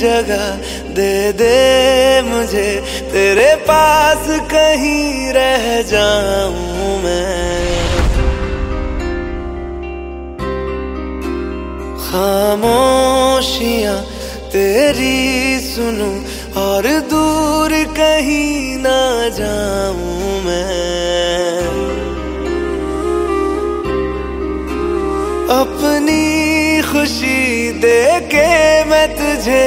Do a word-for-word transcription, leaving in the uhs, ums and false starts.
जगह दे दे मुझे, तेरे पास कहीं रह जाऊं मैं। खामोशियां तेरी सुनूं और दूर कहीं ना जाऊं मैं। अपनी खुशी दे के मैं तुझे